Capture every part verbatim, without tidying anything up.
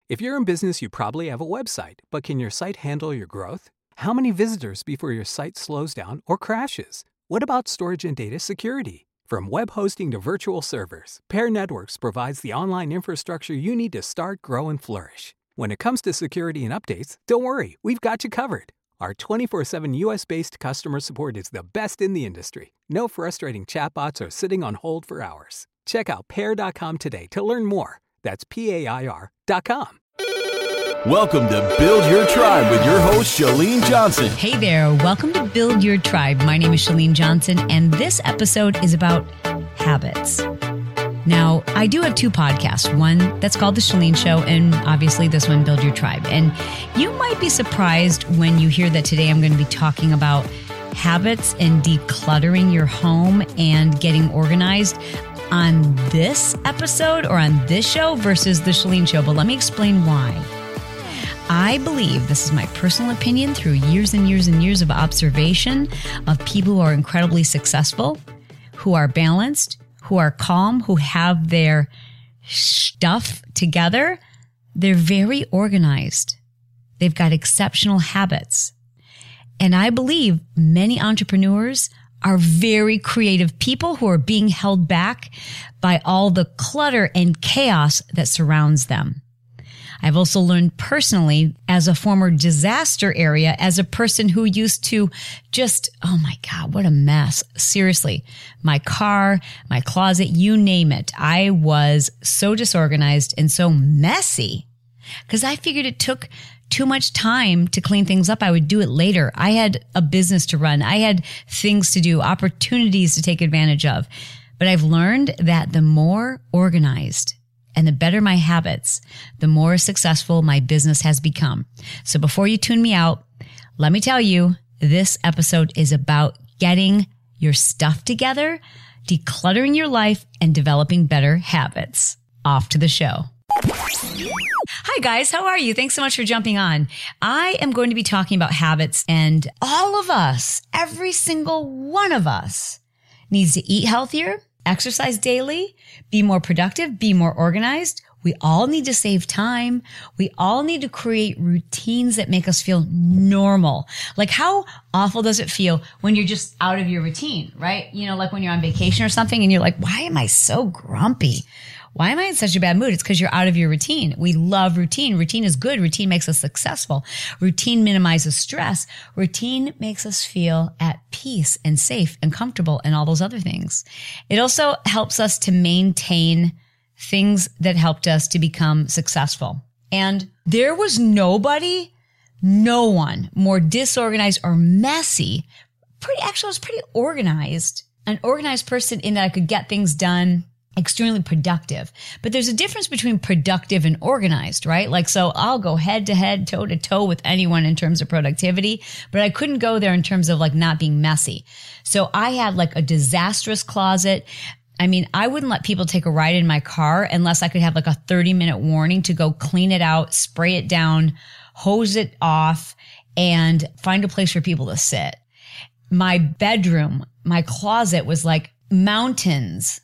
If you're in business, you probably have a website, but can your site handle your growth? How many visitors before your site slows down or crashes? What about storage and data security? From web hosting to virtual servers, Pair Networks provides the online infrastructure you need to start, grow, and flourish. When it comes to security and updates, don't worry, we've got you covered. Our twenty-four seven U S-based customer support is the best in the industry. No frustrating chatbots or sitting on hold for hours. Check out pair dot com today to learn more. That's P A I R dot com. Welcome to Build Your Tribe with your host, Chalene Johnson. Hey there. Welcome to Build Your Tribe. My name is Chalene Johnson, and this episode is about habits. Now, I do have two podcasts, one that's called The Chalene Show, and obviously this one, Build Your Tribe. And you might be surprised when you hear that today I'm going to be talking about habits and decluttering your home and getting organized on this episode or on this show versus The Chalene Show. But let me explain why. I believe, this is my personal opinion through years and years and years of observation of people who are incredibly successful, who are balanced, who are calm, who have their stuff together. They're very organized. They've got exceptional habits. And I believe many entrepreneurs are very creative people who are being held back by all the clutter and chaos that surrounds them. I've also learned personally as a former disaster area, as a person who used to just, oh my God, what a mess. Seriously, my car, my closet, you name it. I was so disorganized and so messy because I figured it took too much time to clean things up. I would do it later. I had a business to run. I had things to do, opportunities to take advantage of. But I've learned that the more organized and the better my habits, the more successful my business has become. So before you tune me out, let me tell you, this episode is about getting your stuff together, decluttering your life, and developing better habits. Off to the show. Hi guys, how are you? Thanks so much for jumping on. I am going to be talking about habits, and all of us, every single one of us, needs to eat healthier, exercise daily, be more productive, be more organized. We all need to save time. We all need to create routines that make us feel normal. Like, how awful does it feel when you're just out of your routine, right? You know, like when you're on vacation or something and you're like, why am I so grumpy? Why am I in such a bad mood? It's because you're out of your routine. We love routine. Routine is good. Routine makes us successful. Routine minimizes stress. Routine makes us feel at peace and safe and comfortable and all those other things. It also helps us to maintain things that helped us to become successful. And there was nobody, no one more disorganized or messy. Pretty, actually, I was pretty organized. An organized person in that I could get things done. Extremely productive. But there's a difference between productive and organized, right? Like, so I'll go head to head, toe to toe with anyone in terms of productivity, but I couldn't go there in terms of like not being messy. So I had like a disastrous closet. I mean, I wouldn't let people take a ride in my car unless I could have like a thirty minute warning to go clean it out, spray it down, hose it off, and find a place for people to sit. My bedroom, my closet was like mountains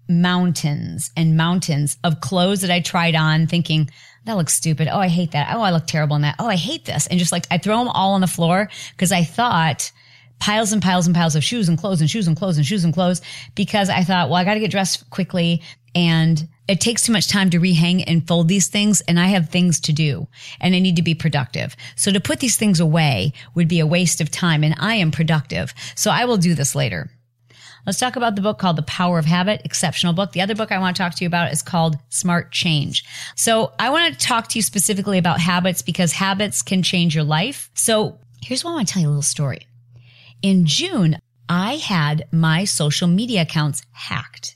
mountains and mountains of clothes that I tried on thinking, that looks stupid. Oh, I hate that. Oh, I look terrible in that. Oh, I hate this. And just like, I throw them all on the floor because I thought piles and piles and piles of shoes and clothes and shoes and clothes and shoes and clothes because I thought, well, I got to get dressed quickly and it takes too much time to rehang and fold these things. And I have things to do and I need to be productive. So to put these things away would be a waste of time and I am productive. So I will do this later. Let's talk about the book called The Power of Habit, exceptional book. The other book I want to talk to you about is called Smart Change. So I want to talk to you specifically about habits because habits can change your life. So here's what I want to tell you a little story. In June, I had my social media accounts hacked.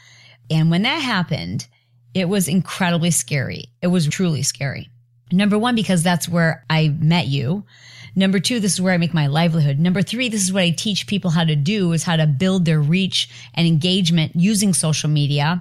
And when that happened, it was incredibly scary. It was truly scary. Number one, because that's where I met you. Number two, this is where I make my livelihood. Number three, this is what I teach people how to do, is how to build their reach and engagement using social media.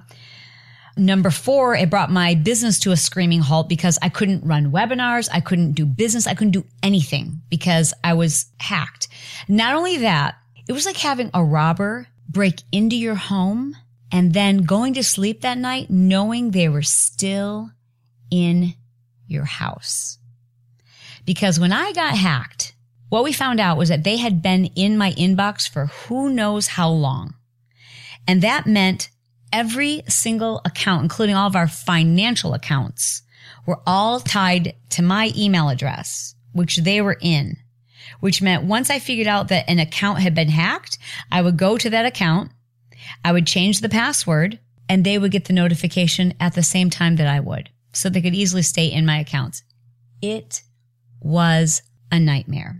Number four, it brought my business to a screaming halt because I couldn't run webinars. I couldn't do business. I couldn't do anything because I was hacked. Not only that, it was like having a robber break into your home and then going to sleep that night knowing they were still in your house. Because when I got hacked, what we found out was that they had been in my inbox for who knows how long. And that meant every single account, including all of our financial accounts, were all tied to my email address, which they were in, which meant once I figured out that an account had been hacked, I would go to that account, I would change the password, and they would get the notification at the same time that I would, so they could easily stay in my accounts. It was a nightmare.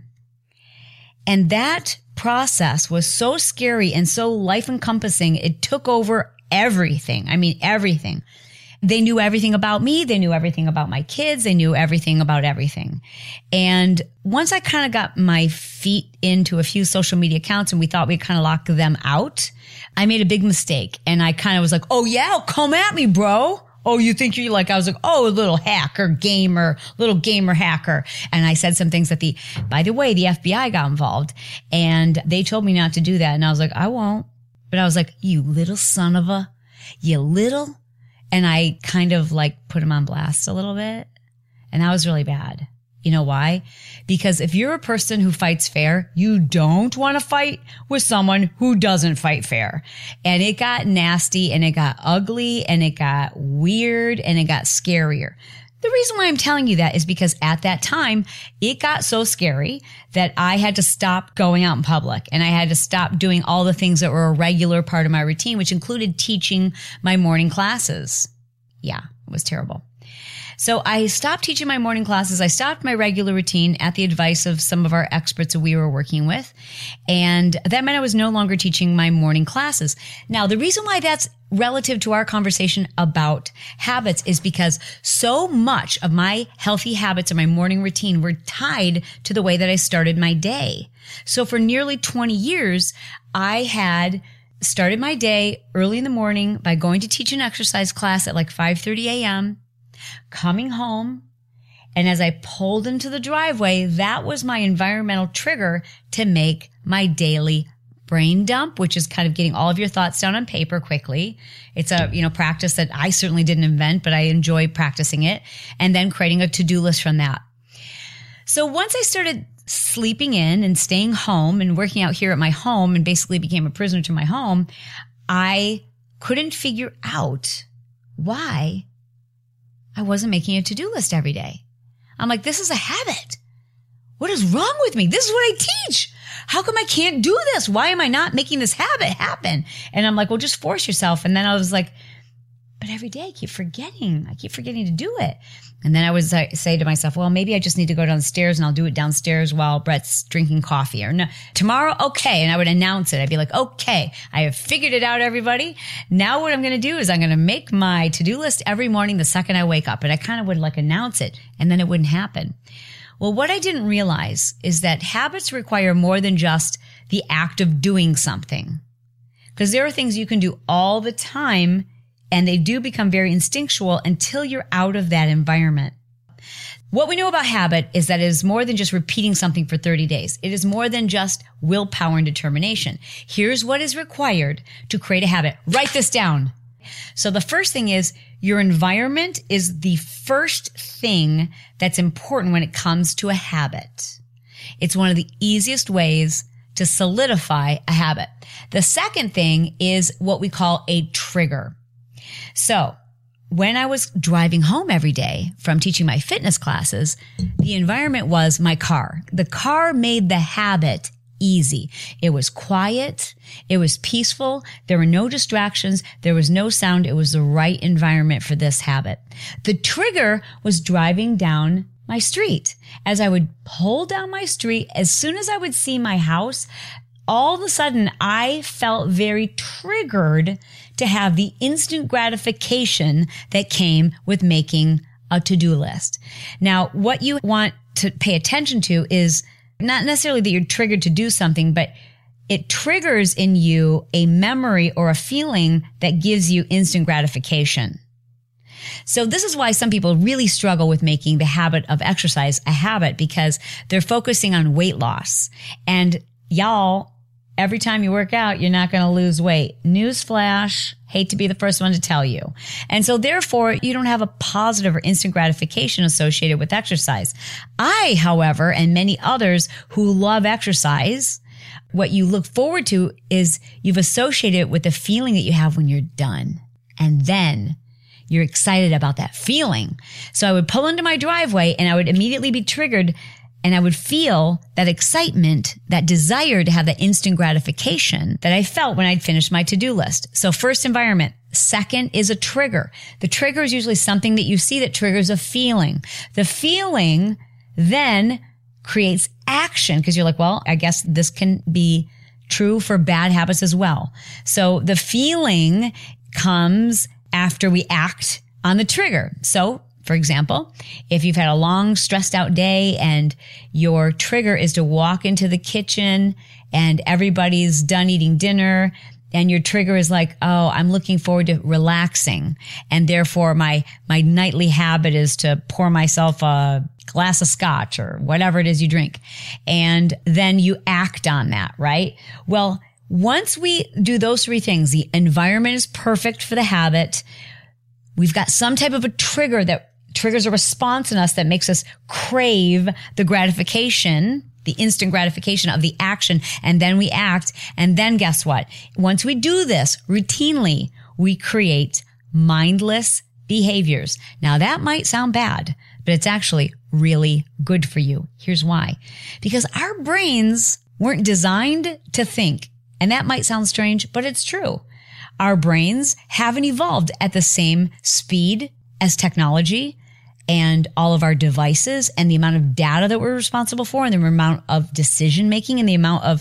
And that process was so scary and so life-encompassing, it took over everything. I mean, everything. They knew everything about me. They knew everything about my kids. They knew everything about everything. And once I kind of got my feet into a few social media accounts and we thought we'd kind of lock them out, I made a big mistake. And I kind of was like, oh yeah, come at me, bro. Oh, you think you're like, I was like, oh, a little hacker, gamer, little gamer hacker. And I said some things that the, by the way, the F B I got involved and they told me not to do that. And I was like, I won't. But I was like, you little son of a, you little. And I kind of like put him on blast a little bit. And that was really bad. You know why? Because if you're a person who fights fair, you don't want to fight with someone who doesn't fight fair. And it got nasty and it got ugly and it got weird and it got scarier. The reason why I'm telling you that is because at that time, it got so scary that I had to stop going out in public and I had to stop doing all the things that were a regular part of my routine, which included teaching my morning classes. Yeah, it was terrible. So I stopped teaching my morning classes. I stopped my regular routine at the advice of some of our experts that we were working with. And that meant I was no longer teaching my morning classes. Now, the reason why that's relative to our conversation about habits is because so much of my healthy habits and my morning routine were tied to the way that I started my day. So for nearly twenty years, I had started my day early in the morning by going to teach an exercise class at like five thirty a.m., coming home, and as I pulled into the driveway, that was my environmental trigger to make my daily brain dump, which is kind of getting all of your thoughts down on paper quickly. It's a, you know, practice that I certainly didn't invent, but I enjoy practicing it, and then creating a to-do list from that. So once I started sleeping in and staying home and working out here at my home and basically became a prisoner to my home, I couldn't figure out why I wasn't making a to-do list every day. I'm like, this is a habit. What is wrong with me? This is what I teach. How come I can't do this? Why am I not making this habit happen? And I'm like, well, just force yourself. And then I was like, but every day I keep forgetting. I keep forgetting to do it. And then I would say to myself, well, maybe I just need to go downstairs and I'll do it downstairs while Brett's drinking coffee. Or no, tomorrow, okay. And I would announce it. I'd be like, okay, I have figured it out, everybody. Now what I'm going to do is I'm going to make my to-do list every morning the second I wake up. And I kind of would like announce it and then it wouldn't happen. Well, what I didn't realize is that habits require more than just the act of doing something. Because there are things you can do all the time and they do become very instinctual until you're out of that environment. What we know about habit is that it is more than just repeating something for thirty days. It is more than just willpower and determination. Here's what is required to create a habit. Write this down. So the first thing is your environment is the first thing that's important when it comes to a habit. It's one of the easiest ways to solidify a habit. The second thing is what we call a trigger. So when I was driving home every day from teaching my fitness classes, the environment was my car. The car made the habit easy. It was quiet. It was peaceful. There were no distractions. There was no sound. It was the right environment for this habit. The trigger was driving down my street. As I would pull down my street, as soon as I would see my house, all of a sudden I felt very triggered to have the instant gratification that came with making a to-do list. Now, what you want to pay attention to is not necessarily that you're triggered to do something, but it triggers in you a memory or a feeling that gives you instant gratification. So this is why some people really struggle with making the habit of exercise a habit, because they're focusing on weight loss. And y'all, every time you work out, you're not going to lose weight. Newsflash, hate to be the first one to tell you. And so therefore, you don't have a positive or instant gratification associated with exercise. I, however, and many others who love exercise, what you look forward to is you've associated it with the feeling that you have when you're done. And then you're excited about that feeling. So I would pull into my driveway and I would immediately be triggered, and I would feel that excitement, that desire to have that instant gratification that I felt when I'd finished my to-do list. So first, environment. Second is a trigger. The trigger is usually something that you see that triggers a feeling. The feeling then creates action because you're like, well, I guess this can be true for bad habits as well. So the feeling comes after we act on the trigger. So for example, if you've had a long, stressed out day and your trigger is to walk into the kitchen and everybody's done eating dinner and your trigger is like, oh, I'm looking forward to relaxing. And therefore my, my nightly habit is to pour myself a glass of scotch or whatever it is you drink. And then you act on that, right? Well, once we do those three things, the environment is perfect for the habit. We've got some type of a trigger that triggers a response in us that makes us crave the gratification, the instant gratification of the action. And then we act. And then guess what? Once we do this routinely, we create mindless behaviors. Now that might sound bad, but it's actually really good for you. Here's why. Because our brains weren't designed to think. And that might sound strange, but it's true. Our brains haven't evolved at the same speed as technology and all of our devices and the amount of data that we're responsible for and the amount of decision making and the amount of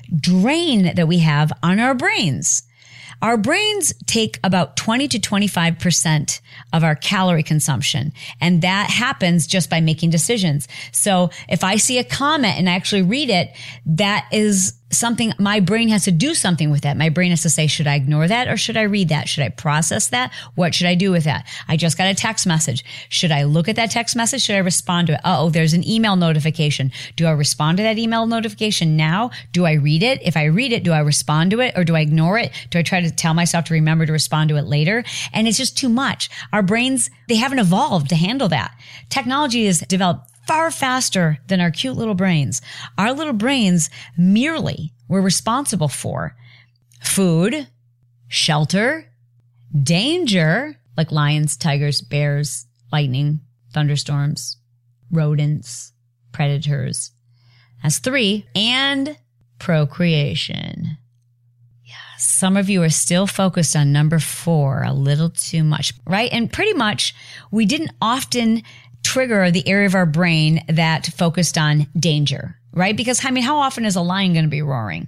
drain that we have on our brains. Our brains take about twenty to twenty-five percent of our calorie consumption. And that happens just by making decisions. So if I see a comment and I actually read it, that is something, my brain has to do something with that. My brain has to say, should I ignore that or should I read that? Should I process that? What should I do with that? I just got a text message. Should I look at that text message? Should I respond to it? Uh-oh, there's an email notification. Do I respond to that email notification now? Do I read it? If I read it, do I respond to it or do I ignore it? Do I try to tell myself to remember to respond to it later? And it's just too much. Our brains, they haven't evolved to handle that. Technology has developed far faster than our cute little brains. Our little brains merely were responsible for food, shelter, danger, like lions, tigers, bears, lightning, thunderstorms, rodents, predators. That's three. And procreation. Yeah, some of you are still focused on number four a little too much, right? And pretty much we didn't often trigger the area of our brain that focused on danger, right? Because, I mean, how often is a lion going to be roaring?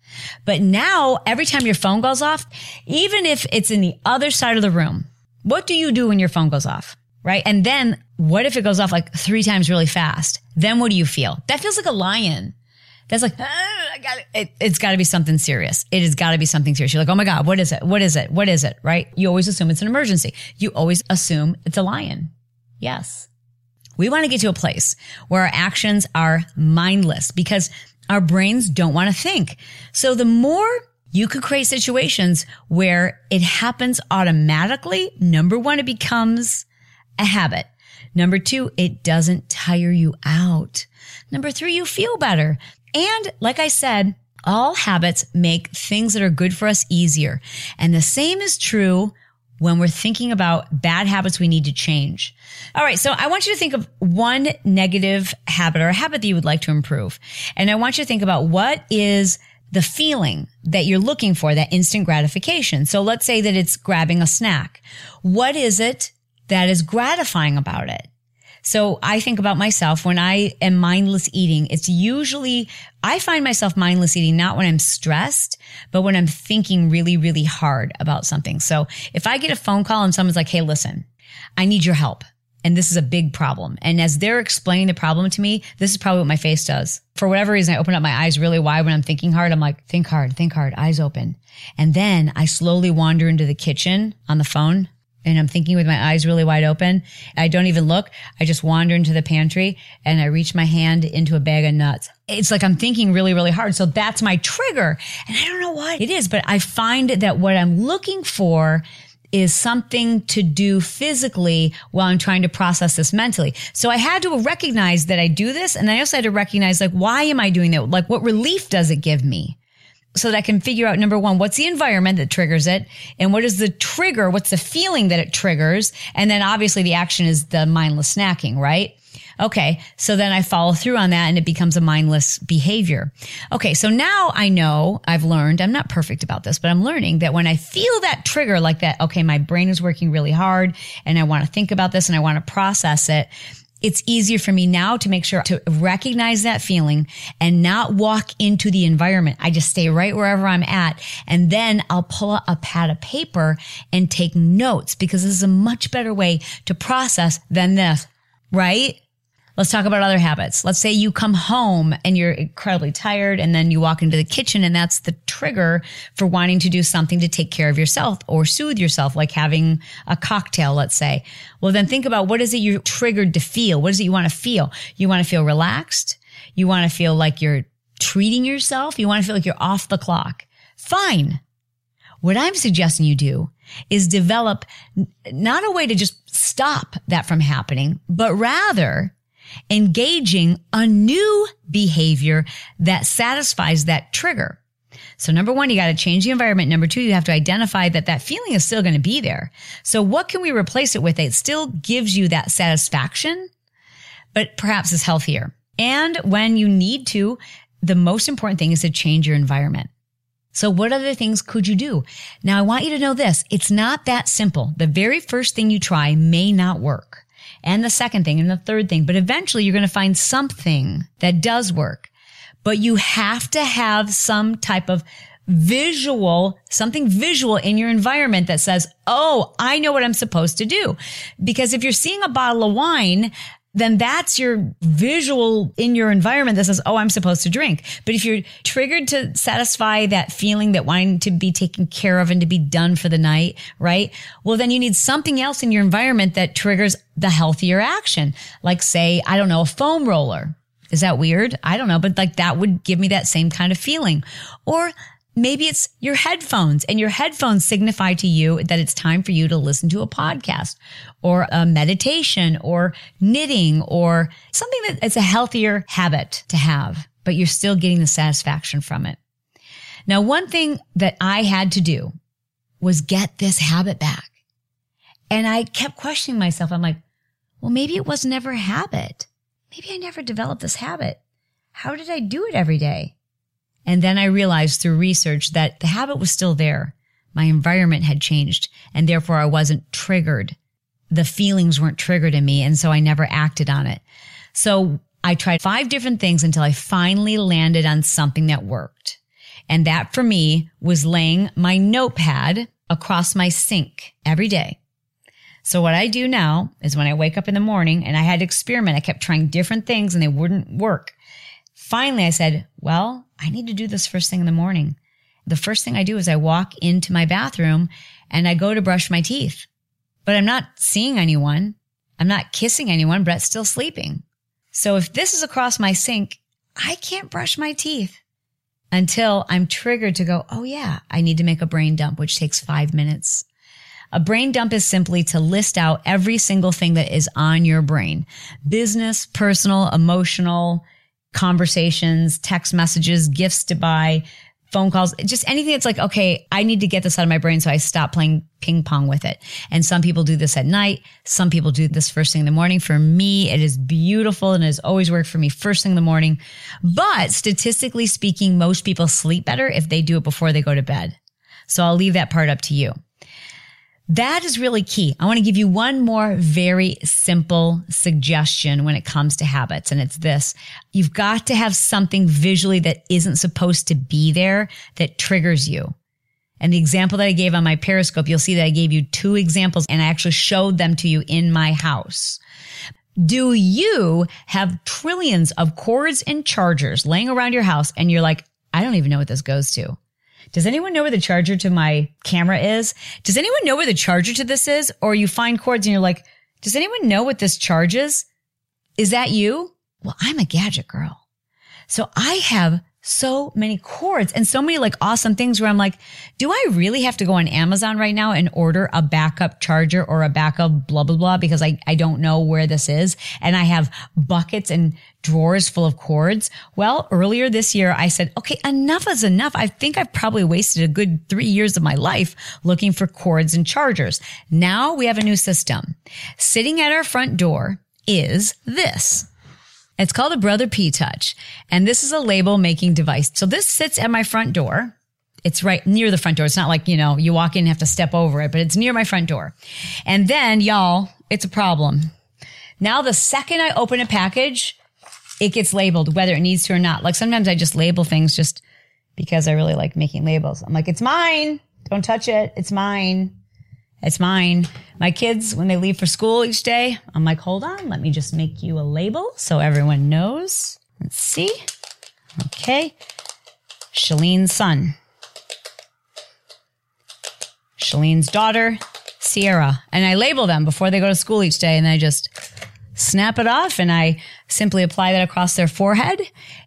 But now, every time your phone goes off, even if it's in the other side of the room, what do you do when your phone goes off, right? And then what if it goes off like three times really fast? Then what do you feel? That feels like a lion. That's like, ah, I got it. it it's got to be something serious. It has got to be something serious. You're like, oh my God, what is it? What is it? What is it? Right? You always assume it's an emergency. You always assume it's a lion. Yes. We want to get to a place where our actions are mindless because our brains don't want to think. So the more you could create situations where it happens automatically, number one, it becomes a habit. Number two, it doesn't tire you out. Number three, you feel better. And like I said, all habits make things that are good for us easier. And the same is true when we're thinking about bad habits we need to change. All right. So I want you to think of one negative habit or a habit that you would like to improve. And I want you to think about what is the feeling that you're looking for, that instant gratification. So let's say that it's grabbing a snack. What is it that is gratifying about it? So I think about myself when I am mindless eating. It's usually, I find myself mindless eating not when I'm stressed, but when I'm thinking really, really hard about something. So if I get a phone call and someone's like, hey, listen, I need your help. And this is a big problem. And as they're explaining the problem to me, this is probably what my face does. For whatever reason, I open up my eyes really wide when I'm thinking hard. I'm like, think hard, think hard, eyes open. And then I slowly wander into the kitchen on the phone and I'm thinking with my eyes really wide open. I don't even look. I just wander into the pantry and I reach my hand into a bag of nuts. It's like I'm thinking really, really hard. So that's my trigger. And I don't know what it is, but I find that what I'm looking for is something to do physically while I'm trying to process this mentally. So I had to recognize that I do this. And I also had to recognize, like, why am I doing that? Like, what relief does it give me? So that I can figure out, number one, what's the environment that triggers it? And what is the trigger? What's the feeling that it triggers? And then obviously the action is the mindless snacking, right? Okay. So then I follow through on that and it becomes a mindless behavior. Okay. So now I know, I've learned, I'm not perfect about this, but I'm learning that when I feel that trigger like that, okay, my brain is working really hard and I want to think about this and I want to process it. It's easier for me now to make sure to recognize that feeling and not walk into the environment. I just stay right wherever I'm at. And then I'll pull out a pad of paper and take notes because this is a much better way to process than this, right? Let's talk about other habits. Let's say you come home and you're incredibly tired and then you walk into the kitchen and that's the trigger for wanting to do something to take care of yourself or soothe yourself, like having a cocktail, let's say. Well, then think about what is it you're triggered to feel? What is it you want to feel? You want to feel relaxed. You want to feel like you're treating yourself. You want to feel like you're off the clock. Fine. What I'm suggesting you do is develop not a way to just stop that from happening, but rather engaging a new behavior that satisfies that trigger. So number one, you got to change the environment. Number two, you have to identify that that feeling is still going to be there. So what can we replace it with? It still gives you that satisfaction, but perhaps is healthier. And when you need to, the most important thing is to change your environment. So what other things could you do? Now, I want you to know this. It's not that simple. The very first thing you try may not work. And the second thing and the third thing, but eventually you're going to find something that does work. But you have to have some type of visual, something visual in your environment that says, oh, I know what I'm supposed to do. Because if you're seeing a bottle of wine, then that's your visual in your environment that says, oh, I'm supposed to drink. But if you're triggered to satisfy that feeling that wanting to be taken care of and to be done for the night, right? Well, then you need something else in your environment that triggers the healthier action. Like, say, I don't know, a foam roller. Is that weird? I don't know, but like that would give me that same kind of feeling. Or maybe it's your headphones, and your headphones signify to you that it's time for you to listen to a podcast or a meditation or knitting or something that is a healthier habit to have, but you're still getting the satisfaction from it. Now, one thing that I had to do was get this habit back. And I kept questioning myself. I'm like, well, maybe it was never a habit. Maybe I never developed this habit. How did I do it every day? And then I realized through research that the habit was still there. My environment had changed, and therefore I wasn't triggered. The feelings weren't triggered in me, and so I never acted on it. So I tried five different things until I finally landed on something that worked. And that for me was laying my notepad across my sink every day. So what I do now is when I wake up in the morning, and I had to experiment, I kept trying different things and they wouldn't work. Finally, I said, well, I need to do this first thing in the morning. The first thing I do is I walk into my bathroom and I go to brush my teeth. But I'm not seeing anyone. I'm not kissing anyone. Brett's still sleeping. So if this is across my sink, I can't brush my teeth until I'm triggered to go, oh yeah, I need to make a brain dump, which takes five minutes. A brain dump is simply to list out every single thing that is on your brain. Business, personal, emotional, conversations, text messages, gifts to buy, phone calls, just anything that's like, okay, I need to get this out of my brain, so I stop playing ping pong with it. And some people do this at night. Some people do this first thing in the morning. For me, it is beautiful and it has always worked for me first thing in the morning. But statistically speaking, most people sleep better if they do it before they go to bed. So I'll leave that part up to you. That is really key. I want to give you one more very simple suggestion when it comes to habits, and it's this. You've got to have something visually that isn't supposed to be there that triggers you. And the example that I gave on my Periscope, you'll see that I gave you two examples, and I actually showed them to you in my house. Do you have trillions of cords and chargers laying around your house, and you're like, I don't even know what this goes to? Does anyone know where the charger to my camera is? Does anyone know where the charger to this is? Or you find cords and you're like, does anyone know what this charges? Is that you? Well, I'm a gadget girl. So I have so many cords and so many like awesome things where I'm like, do I really have to go on Amazon right now and order a backup charger or a backup blah, blah, blah, because I, I don't know where this is. And I have buckets and drawers full of cords. Well, earlier this year, I said, okay, enough is enough. I think I've probably wasted a good three years of my life looking for cords and chargers. Now we have a new system. Sitting at our front door is this. It's called a Brother P Touch, and this is a label making device. So this sits at my front door. It's right near the front door. It's not like, you know, you walk in and have to step over it, but it's near my front door. And then, y'all, it's a problem. Now, the second I open a package, it gets labeled, whether it needs to or not. Like sometimes I just label things just because I really like making labels. I'm like, it's mine. Don't touch it. It's mine. It's mine. My kids, when they leave for school each day, I'm like, hold on, let me just make you a label so everyone knows. Let's see. Okay. Shalene's son. Shalene's daughter, Sierra. And I label them before they go to school each day, and I just snap it off and I simply apply that across their forehead,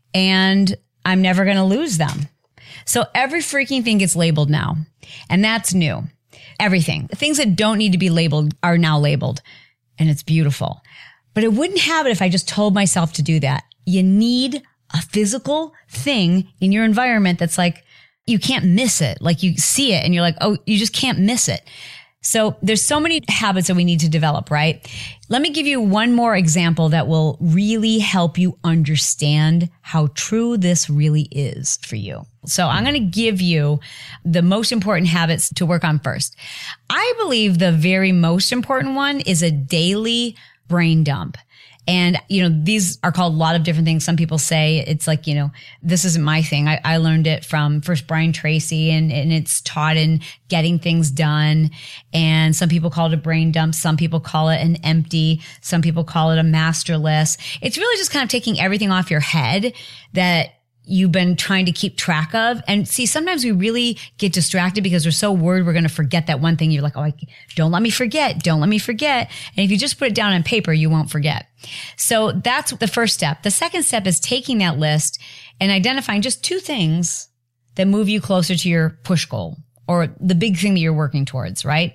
and I'm never going to lose them. So every freaking thing gets labeled now, and that's new. Everything. Things that don't need to be labeled are now labeled, and it's beautiful. But I wouldn't have it if I just told myself to do that. You need a physical thing in your environment that's like, you can't miss it. Like you see it and you're like, oh, you just can't miss it. So there's so many habits that we need to develop, right? Let me give you one more example that will really help you understand how true this really is for you. So I'm going to give you the most important habits to work on first. I believe the very most important one is a daily brain dump. And, you know, these are called a lot of different things. Some people say it's like, you know, this isn't my thing. I, I learned it from first Brian Tracy, and, and it's taught in getting things done. And some people call it a brain dump. Some people call it an empty. Some people call it a master list. It's really just kind of taking everything off your head that you've been trying to keep track of. And see, sometimes we really get distracted because we're so worried we're going to forget that one thing. You're like, oh, I, don't let me forget. Don't let me forget. And if you just put it down on paper, you won't forget. So that's the first step. The second step is taking that list and identifying just two things that move you closer to your push goal or the big thing that you're working towards, right?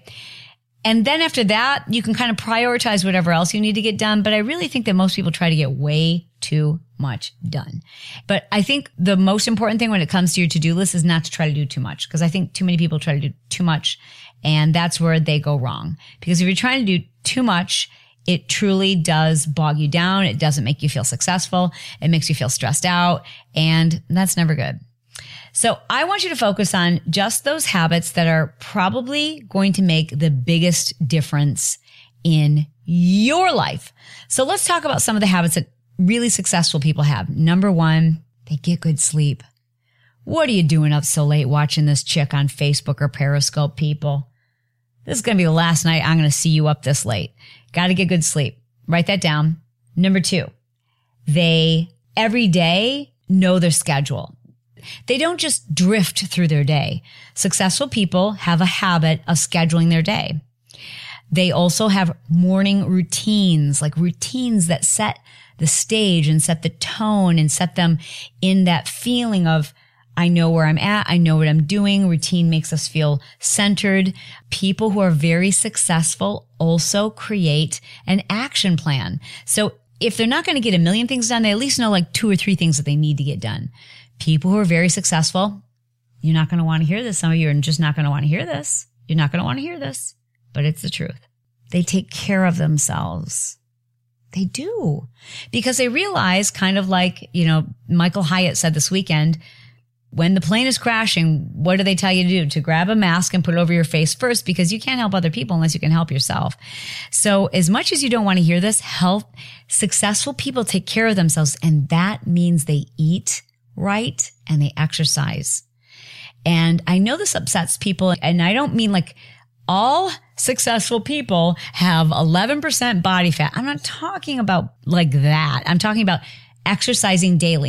And then after that, you can kind of prioritize whatever else you need to get done. But I really think that most people try to get way too much done. But I think the most important thing when it comes to your to-do list is not to try to do too much, because I think too many people try to do too much, and that's where they go wrong. Because if you're trying to do too much, it truly does bog you down. It doesn't make you feel successful. It makes you feel stressed out, and that's never good. So I want you to focus on just those habits that are probably going to make the biggest difference in your life. So let's talk about some of the habits that really successful people have. Number one, they get good sleep. What are you doing up so late watching this chick on Facebook or Periscope, people? This is going to be the last night I'm going to see you up this late. Got to get good sleep. Write that down. Number two, they every day know their schedule. They don't just drift through their day. Successful people have a habit of scheduling their day. They also have morning routines, like routines that set the stage and set the tone and set them in that feeling of, I know where I'm at. I know what I'm doing. Routine makes us feel centered. People who are very successful also create an action plan. So if they're not going to get a million things done, they at least know like two or three things that they need to get done. People who are very successful, you're not going to want to hear this. Some of you are just not going to want to hear this. You're not going to want to hear this, but it's the truth. They take care of themselves. They do, because they realize, kind of like, you know, Michael Hyatt said this weekend, when the plane is crashing, what do they tell you to do? To grab a mask and put it over your face first, because you can't help other people unless you can help yourself. So as much as you don't want to hear this, health, successful people take care of themselves, and that means they eat right and they exercise. And I know this upsets people, and I don't mean like all successful people have eleven percent body fat. I'm not talking about like that. I'm talking about exercising daily.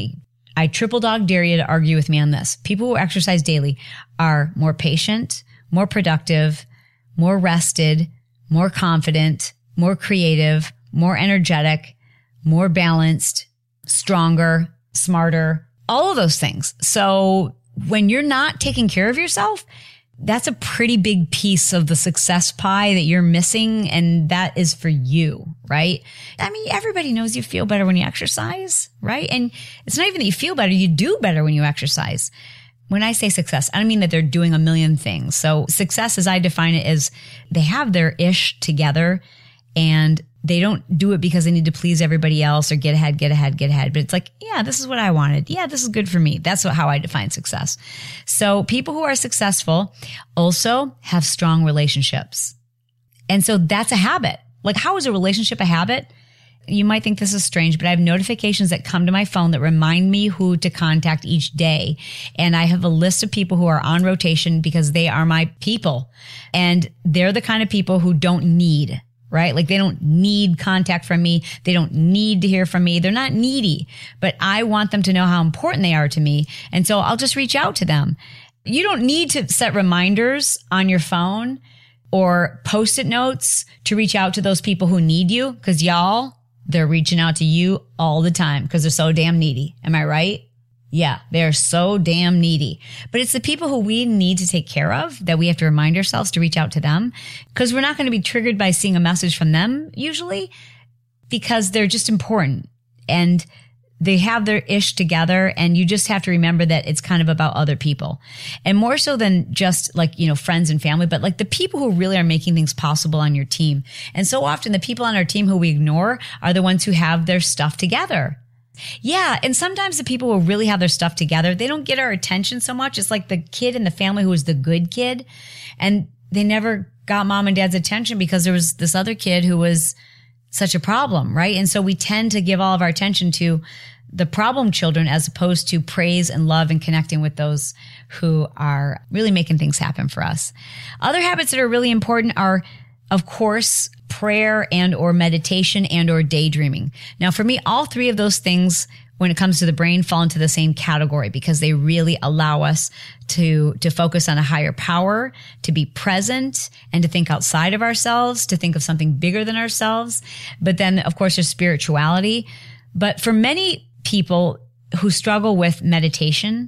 I triple dog dare you to argue with me on this. People who exercise daily are more patient, more productive, more rested, more confident, more creative, more energetic, more balanced, stronger, smarter, all of those things. So when you're not taking care of yourself, that's a pretty big piece of the success pie that you're missing. And that is for you, right? I mean, everybody knows you feel better when you exercise, right? And it's not even that you feel better. You do better when you exercise. When I say success, I don't mean that they're doing a million things. So success, as I define it, is they have their ish together and they don't do it because they need to please everybody else or get ahead, get ahead, get ahead. But it's like, yeah, this is what I wanted. Yeah, this is good for me. That's what, how I define success. So people who are successful also have strong relationships. And so that's a habit. Like, how is a relationship a habit? You might think this is strange, but I have notifications that come to my phone that remind me who to contact each day. And I have a list of people who are on rotation because they are my people. And they're the kind of people who don't need, right? Like they don't need contact from me. They don't need to hear from me. They're not needy, but I want them to know how important they are to me. And so I'll just reach out to them. You don't need to set reminders on your phone or post-it notes to reach out to those people who need you, because y'all, they're reaching out to you all the time because they're so damn needy. Am I right? Yeah, they're so damn needy. But it's the people who we need to take care of that we have to remind ourselves to reach out to them, because we're not going to be triggered by seeing a message from them usually, because they're just important and they have their ish together. And you just have to remember that it's kind of about other people, and more so than just like, you know, friends and family, but like the people who really are making things possible on your team. And so often the people on our team who we ignore are the ones who have their stuff together. Yeah. And sometimes the people who really have their stuff together, they don't get our attention so much. It's like the kid in the family who was the good kid, and they never got mom and dad's attention because there was this other kid who was such a problem, right? And so we tend to give all of our attention to the problem children as opposed to praise and love and connecting with those who are really making things happen for us. Other habits that are really important are, of course, prayer and or meditation and or daydreaming. Now, for me, all three of those things, when it comes to the brain, fall into the same category because they really allow us to, to focus on a higher power, to be present, and to think outside of ourselves, to think of something bigger than ourselves. But then, of course, there's spirituality. But for many people who struggle with meditation,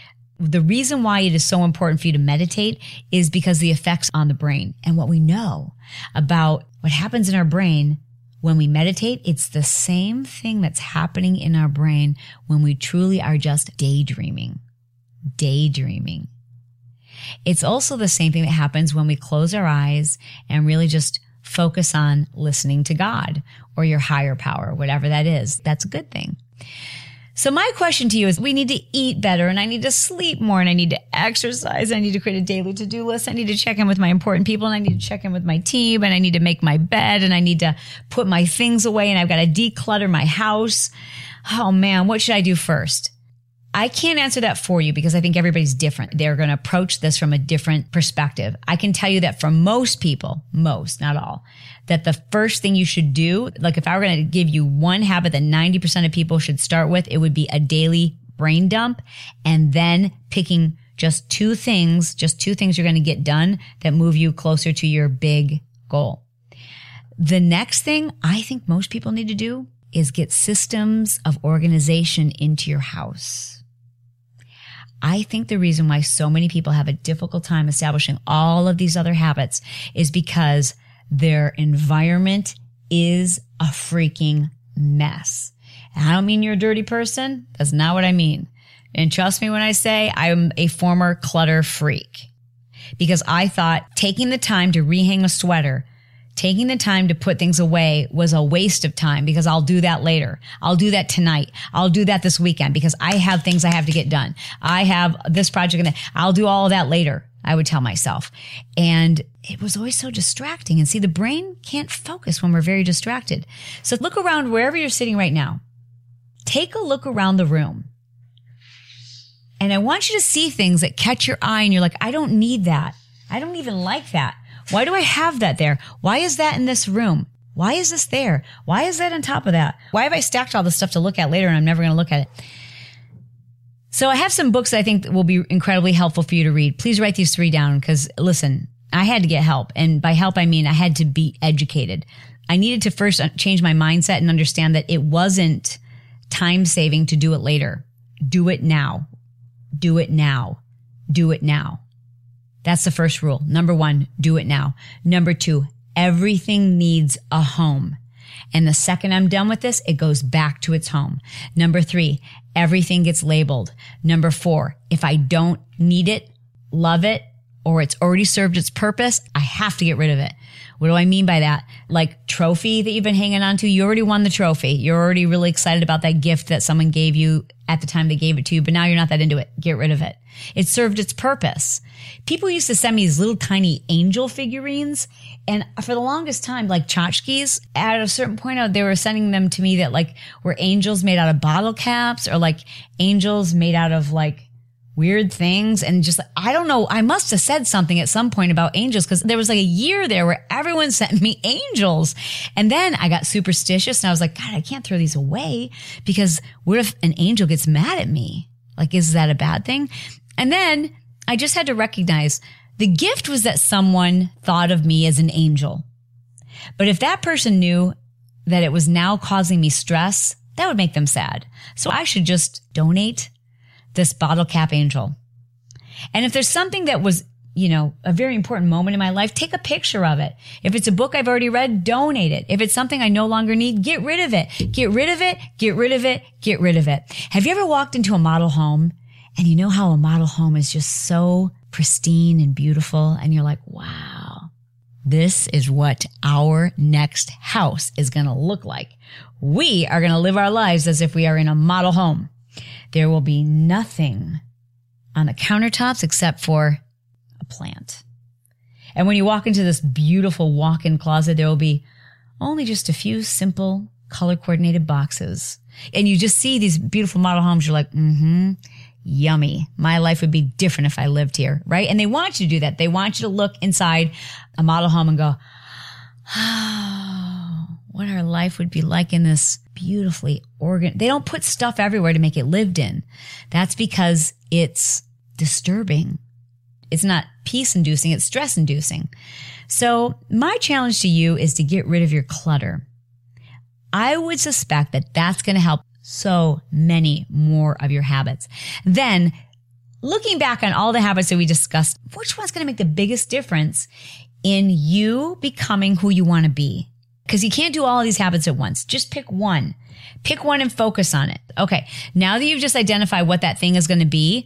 the reason why it is so important for you to meditate is because the effects on the brain. And what we know about what happens in our brain when we meditate, it's the same thing that's happening in our brain when we truly are just daydreaming. Daydreaming. It's also the same thing that happens when we close our eyes and really just focus on listening to God or your higher power, whatever that is. That's a good thing. So my question to you is, we need to eat better, and I need to sleep more, and I need to exercise. I need to create a daily to-do list. I need to check in with my important people, and I need to check in with my team, and I need to make my bed, and I need to put my things away, and I've got to declutter my house. Oh man, what should I do first? I can't answer that for you because I think everybody's different. They're going to approach this from a different perspective. I can tell you that for most people, most, not all, that the first thing you should do, like if I were going to give you one habit that ninety percent of people should start with, it would be a daily brain dump, and then picking just two things, just two things you're going to get done that move you closer to your big goal. The next thing I think most people need to do is get systems of organization into your house. I think the reason why so many people have a difficult time establishing all of these other habits is because their environment is a freaking mess. And I don't mean you're a dirty person. That's not what I mean. And trust me when I say I'm a former clutter freak, because I thought taking the time to rehang a sweater, taking the time to put things away was a waste of time because I'll do that later. I'll do that tonight. I'll do that this weekend because I have things I have to get done. I have this project and that. I'll do all of that later, I would tell myself. And it was always so distracting. And see, the brain can't focus when we're very distracted. So look around wherever you're sitting right now. Take a look around the room. And I want you to see things that catch your eye and you're like, I don't need that. I don't even like that. Why do I have that there? Why is that in this room? Why is this there? Why is that on top of that? Why have I stacked all this stuff to look at later and I'm never going to look at it? So I have some books that I think will be incredibly helpful for you to read. Please write these three down because listen, I had to get help. And by help, I mean I had to be educated. I needed to first change my mindset and understand that it wasn't time saving to do it later. Do it now. Do it now. Do it now. That's the first rule. Number one, do it now. Number two, everything needs a home. And the second I'm done with this, it goes back to its home. Number three, everything gets labeled. Number four, if I don't need it, love it, or it's already served its purpose, I have to get rid of it. What do I mean by that? Like trophy that you've been hanging on to, you already won the trophy. You're already really excited about that gift that someone gave you at the time they gave it to you, but now you're not that into it. Get rid of it. It served its purpose. People used to send me these little tiny angel figurines, and for the longest time, like tchotchkes, at a certain point, they were sending them to me that like were angels made out of bottle caps or like angels made out of like weird things. And just, I don't know, I must have said something at some point about angels because there was like a year there where everyone sent me angels. And then I got superstitious and I was like, God, I can't throw these away because what if an angel gets mad at me? Like, is that a bad thing? And then I just had to recognize the gift was that someone thought of me as an angel. But if that person knew that it was now causing me stress, that would make them sad. So I should just donate this bottle cap angel. And if there's something that was, you know, a very important moment in my life, take a picture of it. If it's a book I've already read, donate it. If it's something I no longer need, get rid of it. Get rid of it, get rid of it, get rid of it. Have you ever walked into a model home and you know how a model home is just so pristine and beautiful and you're like, wow, this is what our next house is going to look like. We are going to live our lives as if we are in a model home. There will be nothing on the countertops except for a plant. And when you walk into this beautiful walk-in closet, there will be only just a few simple color-coordinated boxes. And you just see these beautiful model homes. You're like, mm-hmm, yummy. My life would be different if I lived here, right? And they want you to do that. They want you to look inside a model home and go, oh, what our life would be like in this beautifully organ. They don't put stuff everywhere to make it lived in. That's because it's disturbing. It's not peace-inducing, it's stress-inducing. So my challenge to you is to get rid of your clutter. I would suspect that that's going to help so many more of your habits. Then, looking back on all the habits that we discussed, which one's going to make the biggest difference in you becoming who you want to be? Because you can't do all of these habits at once. Just pick one. Pick one and focus on it. Okay, now that you've just identified what that thing is going to be,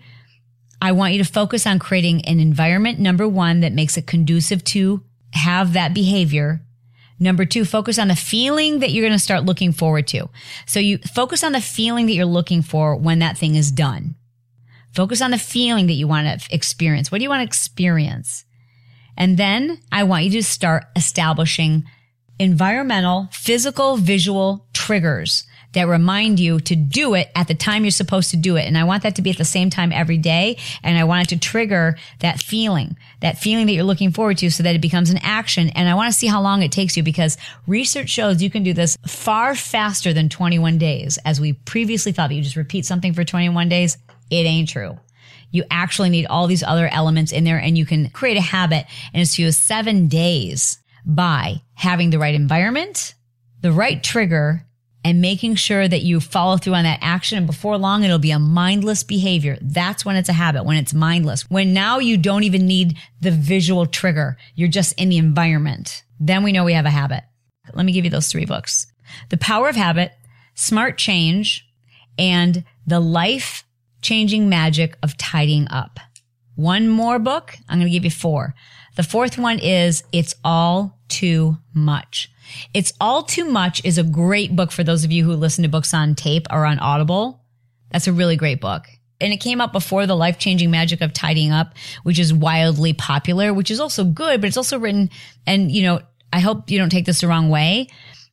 I want you to focus on creating an environment, number one, that makes it conducive to have that behavior. Number two, focus on the feeling that you're going to start looking forward to. So you focus on the feeling that you're looking for when that thing is done. Focus on the feeling that you want to experience. What do you want to experience? And then I want you to start establishing environmental, physical, visual triggers that remind you to do it at the time you're supposed to do it. And I want that to be at the same time every day. And I want it to trigger that feeling, that feeling that you're looking forward to so that it becomes an action. And I want to see how long it takes you because research shows you can do this far faster than twenty-one days. As we previously thought that you just repeat something for twenty-one days. It ain't true. You actually need all these other elements in there and you can create a habit in as few as seven days by having the right environment, the right trigger, and making sure that you follow through on that action. And before long, it'll be a mindless behavior. That's when it's a habit, when it's mindless. When now you don't even need the visual trigger. You're just in the environment. Then we know we have a habit. Let me give you those three books. The Power of Habit, Smart Change, and The Life-Changing Magic of Tidying Up. One more book. I'm going to give you four. The fourth one is It's All Too Much. It's All Too Much is a great book for those of you who listen to books on tape or on Audible. That's a really great book. And it came out before The Life-Changing Magic of Tidying Up, which is wildly popular, which is also good, but it's also written, and you know, I hope you don't take this the wrong way,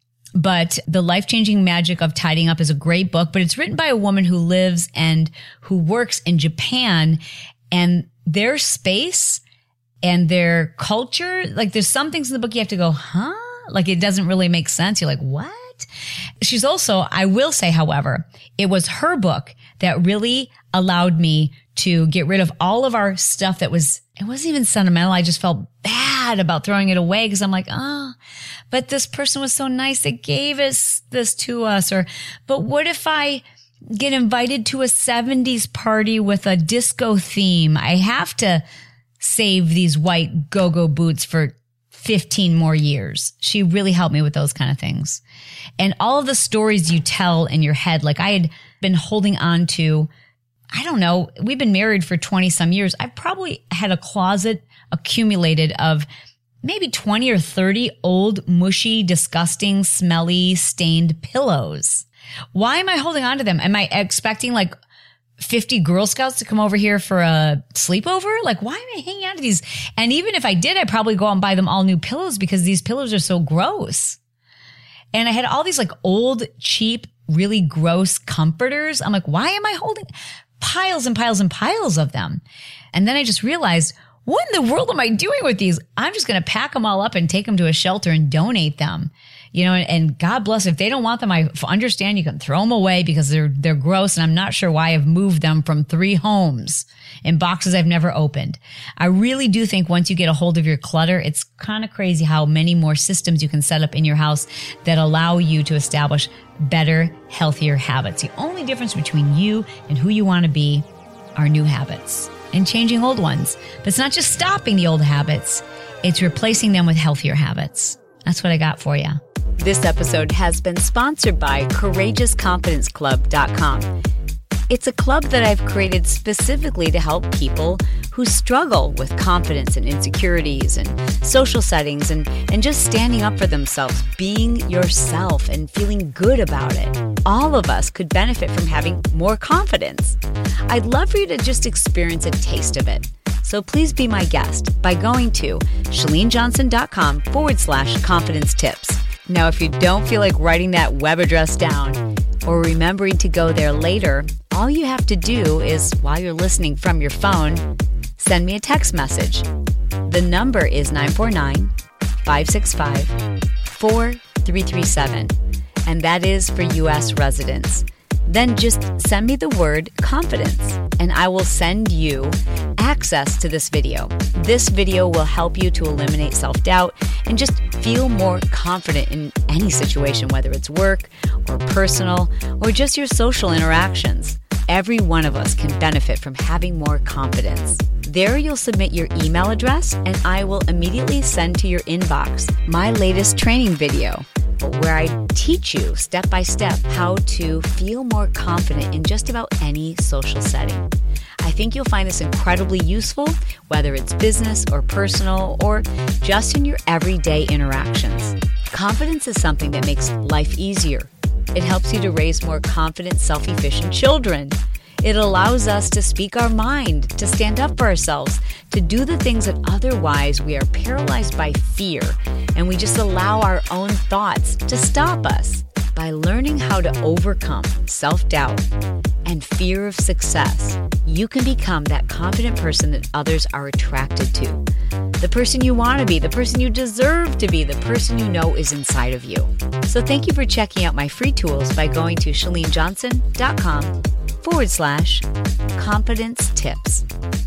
but The Life-Changing Magic of Tidying Up is a great book, but it's written by a woman who lives and who works in Japan, and their space and their culture, like there's some things in the book you have to go, huh? Like it doesn't really make sense. You're like, what? She's also, I will say, however, it was her book that really allowed me to get rid of all of our stuff that was, it wasn't even sentimental. I just felt bad about throwing it away because I'm like, oh, but this person was so nice that gave us this to us. Or, but what if I get invited to a seventies party with a disco theme? I have to save these white go-go boots for fifteen more years. She really helped me with those kind of things. And all of the stories you tell in your head, like I had been holding on to, I don't know, we've been married for twenty some years. I probably had a closet accumulated of maybe twenty or thirty old, mushy, disgusting, smelly, stained pillows. Why am I holding on to them? Am I expecting like fifty Girl Scouts to come over here for a sleepover? Like, why am I hanging on to these? And even if I did, I'd probably go out and buy them all new pillows because these pillows are so gross. And I had all these like old, cheap, really gross comforters. I'm like, why am I holding piles and piles and piles of them? And then I just realized, what in the world am I doing with these? I'm just going to pack them all up and take them to a shelter and donate them. You know, and, and God bless, if they don't want them, I understand you can throw them away because they're, they're gross. And I'm not sure why I've moved them from three homes in boxes I've never opened. I really do think once you get a hold of your clutter, it's kind of crazy how many more systems you can set up in your house that allow you to establish better, healthier habits. The only difference between you and who you want to be are new habits and changing old ones. But it's not just stopping the old habits. It's replacing them with healthier habits. That's what I got for you. This episode has been sponsored by Courageous Confidence Club dot com. It's a club that I've created specifically to help people who struggle with confidence and insecurities and social settings and, and just standing up for themselves, being yourself and feeling good about it. All of us could benefit from having more confidence. I'd love for you to just experience a taste of it. So please be my guest by going to ChaleneJohnson.com forward slash confidence tips. Now, if you don't feel like writing that web address down or remembering to go there later, all you have to do is, while you're listening from your phone, send me a text message. The number is nine four nine, five six five, four three three seven, and that is for U S residents. Then just send me the word confidence, and I will send you access to this video. This video will help you to eliminate self-doubt and just feel more confident in any situation, whether it's work or personal or just your social interactions. Every one of us can benefit from having more confidence. There you'll submit your email address, and I will immediately send to your inbox my latest training video, where I teach you step by step how to feel more confident in just about any social setting. I think you'll find this incredibly useful, whether it's business or personal or just in your everyday interactions. Confidence is something that makes life easier. It helps you to raise more confident, self-efficient children. It allows us to speak our mind, to stand up for ourselves, to do the things that otherwise we are paralyzed by fear, and we just allow our own thoughts to stop us. By learning how to overcome self-doubt and fear of success, you can become that confident person that others are attracted to. The person you want to be, the person you deserve to be, the person you know is inside of you. So thank you for checking out my free tools by going to ChaleneJohnson.com forward slash confidence tips.